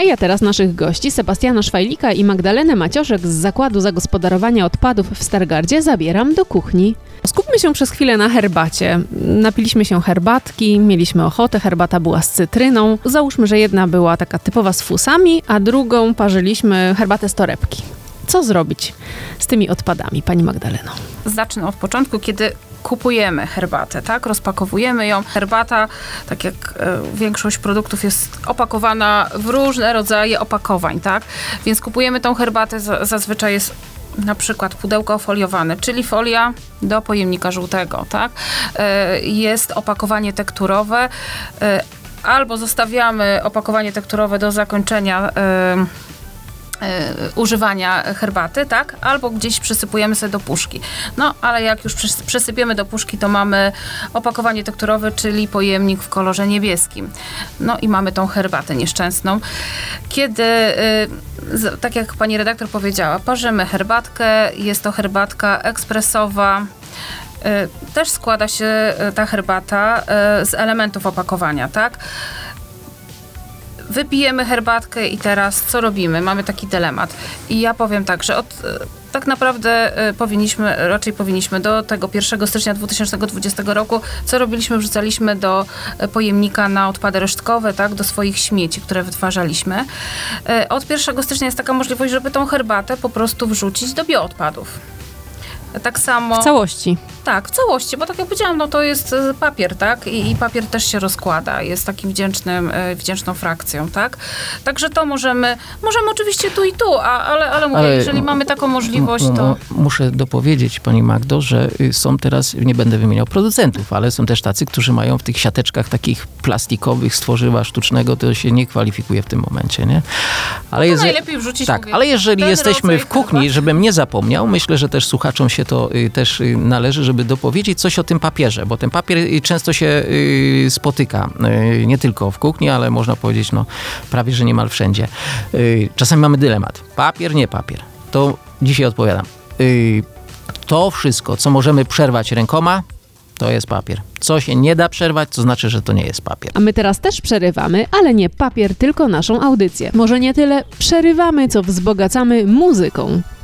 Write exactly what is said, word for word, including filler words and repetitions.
ja teraz naszych gości, Sebastiana Szwajlika i Magdalenę Macioszek z Zakładu Zagospodarowania Odpadów w Stargardzie, zabieram do kuchni. Skupmy się przez chwilę na herbacie. Napiliśmy się herbatki, mieliśmy ochotę, herbata była z cytryną. Załóżmy, że jedna była taka typowa z fusami, a drugą parzyliśmy herbatę z torebki. Co zrobić z tymi odpadami, pani Magdaleno? Zacznę od początku, kiedy kupujemy herbatę, tak? Rozpakowujemy ją. Herbata, tak jak e, większość produktów, jest opakowana w różne rodzaje opakowań, tak? Więc kupujemy tą herbatę, z, zazwyczaj jest na przykład pudełko foliowane, czyli folia do pojemnika żółtego, tak? E, jest opakowanie tekturowe, e, albo zostawiamy opakowanie tekturowe do zakończenia e, używania herbaty, tak? Albo gdzieś przysypujemy sobie do puszki. No, ale jak już przysypiemy do puszki, to mamy opakowanie tekturowe, czyli pojemnik w kolorze niebieskim. No i mamy tą herbatę nieszczęsną. Kiedy, tak jak pani redaktor powiedziała, parzymy herbatkę, jest to herbatka ekspresowa. Też składa się ta herbata z elementów opakowania, tak? Wypijemy herbatkę i teraz co robimy? Mamy taki dylemat. I ja powiem tak, że od, tak naprawdę powinniśmy, raczej powinniśmy do tego pierwszego stycznia dwa tysiące dwudziestego roku, co robiliśmy? Wrzucaliśmy do pojemnika na odpady resztkowe, tak, do swoich śmieci, które wytwarzaliśmy. Od pierwszego stycznia jest taka możliwość, żeby tą herbatę po prostu wrzucić do bioodpadów. Tak samo... W całości. Tak, w całości, bo tak jak powiedziałam, no to jest papier, tak? I, i papier też się rozkłada, jest takim wdzięcznym, wdzięczną frakcją, tak? Także to możemy, możemy oczywiście tu i tu, a, ale, ale mówię, ale jeżeli mamy taką możliwość, to... Muszę dopowiedzieć, pani Magdo, że są teraz, nie będę wymieniał producentów, ale są też tacy, którzy mają w tych siateczkach takich plastikowych z tworzywa sztucznego, to się nie kwalifikuje w tym momencie, nie? Ale no to jeżeli, najlepiej wrzucić, tak, mówię, ale jeżeli jesteśmy w kuchni, herbat. żebym nie zapomniał, myślę, że też słuchaczom się to y, też y, należy, żeby dopowiedzieć coś o tym papierze, bo ten papier y, często się y, spotyka, y, nie tylko w kuchni, ale można powiedzieć, no prawie, że niemal wszędzie. Y, czasami mamy dylemat. Papier, nie papier. To dzisiaj odpowiadam. Y, to wszystko, co możemy przerwać rękoma, to jest papier. Co się nie da przerwać, to znaczy, że to nie jest papier. A my teraz też przerywamy, ale nie papier, tylko naszą audycję. Może nie tyle przerywamy, co wzbogacamy muzyką.